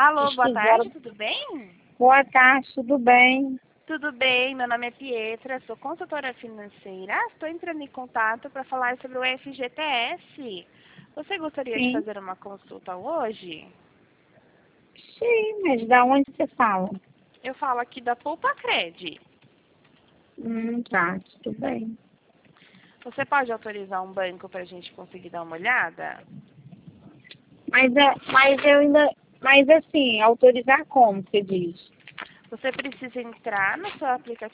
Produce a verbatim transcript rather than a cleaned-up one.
Alô, Eles boa quiseram... tarde, tudo bem? Boa tarde, tudo bem? Tudo bem, meu nome é Pietra, sou consultora financeira. Estou entrando em contato para falar sobre o F G T S. Você gostaria de Sim. fazer uma consulta hoje? Sim, mas da onde você fala? Eu falo aqui da Poupa Cred. Hum, tá, tudo bem. Você pode autorizar um banco para a gente conseguir dar uma olhada? Mas, é, mas eu ainda... Mas assim, autorizar como, você diz? Você precisa entrar no seu aplicativo